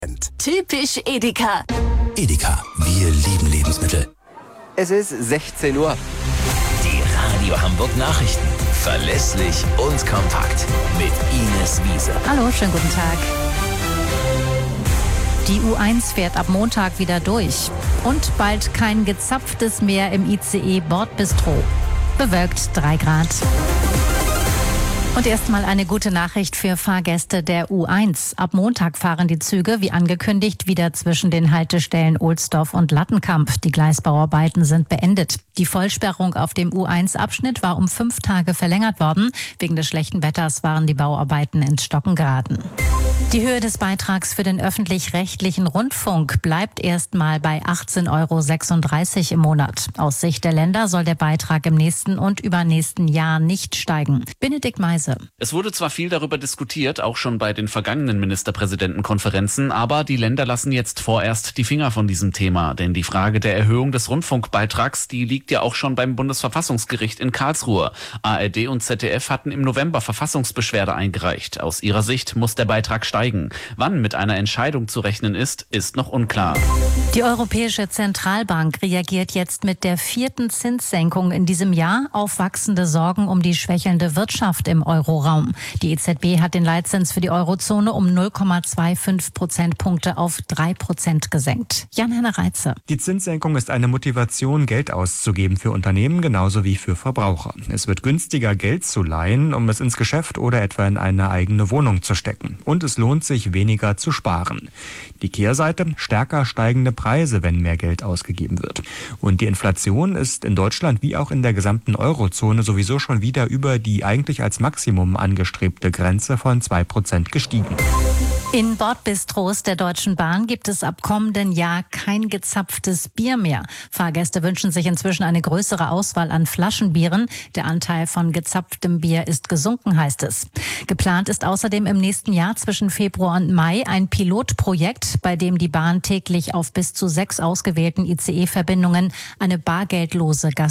Typisch Edeka. Edeka, wir lieben Lebensmittel. Es ist 16 Uhr. Die Radio Hamburg Nachrichten. Verlässlich und kompakt. Mit Ines Wiese. Hallo, schönen guten Tag. Die U1 fährt ab Montag wieder durch. Und bald kein Gezapftes mehr im ICE Bordbistro. Bewölkt 3 Grad. Und erstmal eine gute Nachricht für Fahrgäste der U1. Ab Montag fahren die Züge, wie angekündigt, wieder zwischen den Haltestellen Ohlsdorf und Lattenkamp. Die Gleisbauarbeiten sind beendet. Die Vollsperrung auf dem U1-Abschnitt war um 5 Tage verlängert worden. Wegen des schlechten Wetters waren die Bauarbeiten ins Stocken geraten. Die Höhe des Beitrags für den öffentlich-rechtlichen Rundfunk bleibt erstmal bei 18,36 € im Monat. Aus Sicht der Länder soll der Beitrag im nächsten und übernächsten Jahr nicht steigen. Benedikt Meise. Es wurde zwar viel darüber diskutiert, auch schon bei den vergangenen Ministerpräsidentenkonferenzen, aber die Länder lassen jetzt vorerst die Finger von diesem Thema. Denn die Frage der Erhöhung des Rundfunkbeitrags, die liegt ja auch schon beim Bundesverfassungsgericht in Karlsruhe. ARD und ZDF hatten im November Verfassungsbeschwerde eingereicht. Aus ihrer Sicht muss der Beitrag steigen. Wann mit einer Entscheidung zu rechnen ist noch unklar. Die Europäische Zentralbank reagiert jetzt mit der 4. Zinssenkung in diesem Jahr auf wachsende Sorgen um die schwächelnde Wirtschaft im Euroraum. Die EZB hat den Leitzins für die Eurozone um 0,25 Prozentpunkte auf 3% gesenkt. Jan-Henner Reitze. Die Zinssenkung ist eine Motivation, Geld auszugeben für Unternehmen genauso wie für Verbraucher. Es wird günstiger, Geld zu leihen, um es ins Geschäft oder etwa in eine eigene Wohnung zu stecken. Und es lohnt sich, weniger zu sparen. Die Kehrseite: stärker steigende Preise, wenn mehr Geld ausgegeben wird. Und die Inflation ist in Deutschland wie auch in der gesamten Eurozone sowieso schon wieder über die eigentlich als Maximum angestrebte Grenze von 2% gestiegen. In Bordbistros der Deutschen Bahn gibt es ab kommenden Jahr kein gezapftes Bier mehr. Fahrgäste wünschen sich inzwischen eine größere Auswahl an Flaschenbieren. Der Anteil von gezapftem Bier ist gesunken, heißt es. Geplant ist außerdem im nächsten Jahr zwischen Februar und Mai ein Pilotprojekt, bei dem die Bahn täglich auf bis zu 6 ausgewählten ICE-Verbindungen eine bargeldlose